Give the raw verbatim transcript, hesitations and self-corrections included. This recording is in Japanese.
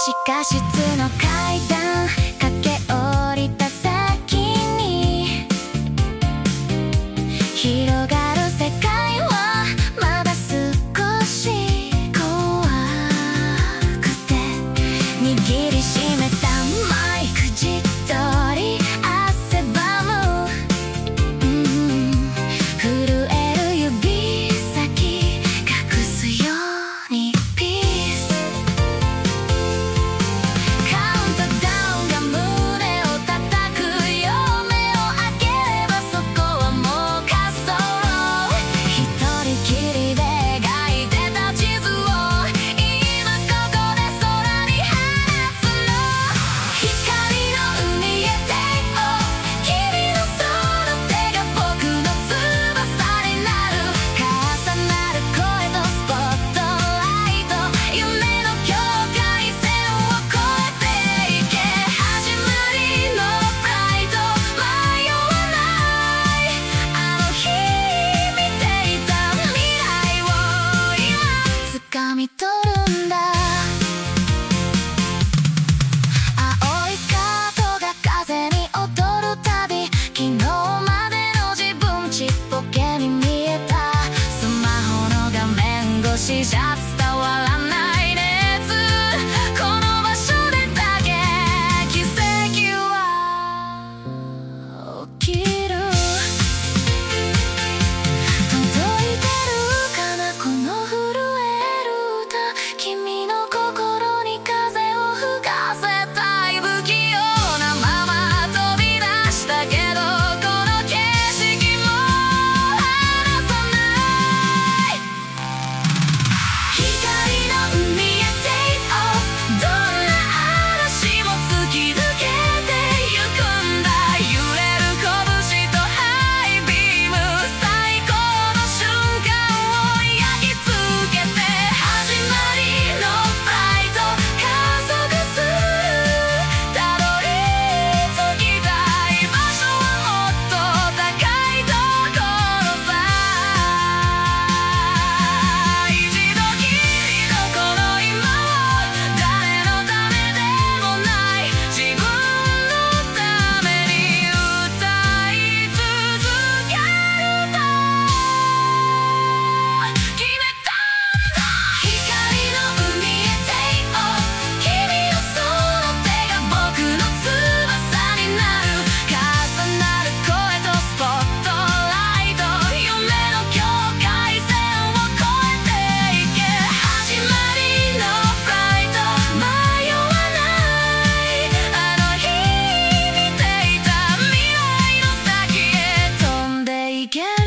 地下室の階段駆け下りた先に広がる世界はまだ少し怖くて握りしめたマイクじっとり汗ばむ、うん、震える指先隠すようにピースカウントダウンが胸を叩くよ目を開ければそこはもう滑走路一人きりで描いてた地図を今ここで空に放つの光の海へ Take off 君のその手が僕の翼になる重なる声とスポットライト夢の境界線を越えていけ始まりのフライト迷わないあの日見ていた未来を今掴み取るんだ青いスカートが風に踊るたび昨日までの自分ちっぽけに見えたスマホの画面越しじゃ伝わらない熱この場所でだけ奇跡は起きる届いてるかなこの震える歌君の心に風を吹かせたい不器用なまま飛び出したけどこの景色も離さない光の海へ Take off どんな嵐も突き抜けてゆくんだ揺れる拳とハイビーム最高の瞬間を焼き付けて始まりのフライト加速するたどり着きたい場所はもっと高いところさ一度きりのこの今を誰のためでもない自分のために歌い続けると決めたんだ光の海へ Take off 君のその手が僕の翼になる重なる声とスポットライト夢の境界線を越えていけ始まりのフライト迷わないあの日見ていた未来の先へ飛んでいけ